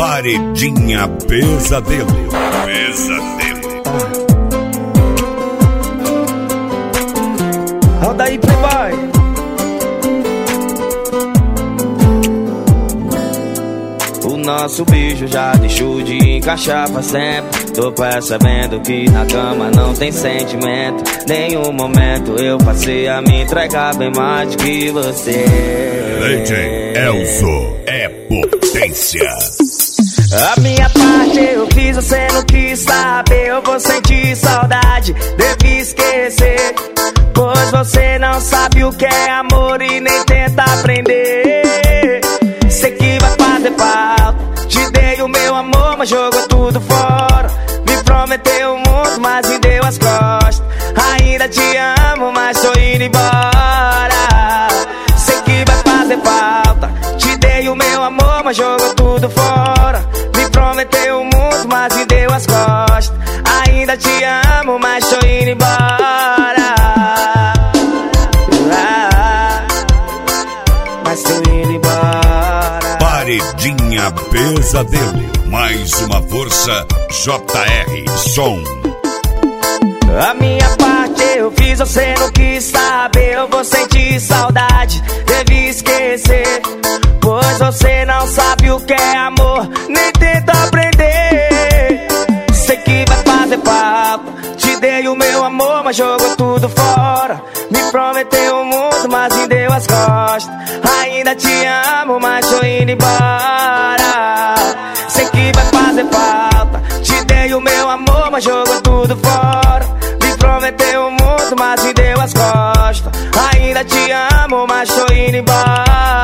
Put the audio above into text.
Paredinha Pesadelo. Roda aí, Playboy. O nosso beijo já deixou de encaixar pra sempre. Tô percebendo que na cama não tem sentimento. Nenhum momento eu passei a me entregar bem mais do que você. DJ Elzo é potência. A minha parte eu fiz, você não quis saber. Eu vou sentir saudade, devo esquecer. Pois você não sabe o que é amor e nem tenta aprender. Sei que vai fazer falta, te dei o meu amor, mas jogou tudo fora. Me prometeu o mundo, mas me deu as costas. Ainda te amo, mas tô indo embora. Sei que vai fazer falta, te dei o meu amor, mas jogou tudo fora. Me prometeu o mundo, mas me deu as costas. Ainda te amo, mas tô indo embora. Mas tô indo embora. Paredinha Pesadelo. Mais uma força, JR Som. A minha parte eu fiz, você não quis saber. Eu vou sentir saudade, devo esquecer. Pois você não sabe o que é amor, nem tenta aprender. Sei que vai fazer falta, te dei o meu amor, mas jogou tudo fora. Me prometeu o mundo, mas me deu as costas. Ainda te amo, mas tô indo embora. Sei que vai fazer falta, te dei o meu amor, mas jogou tudo fora. Me prometeu o mundo, mas me deu as costas. Ainda te amo, mas tô indo embora.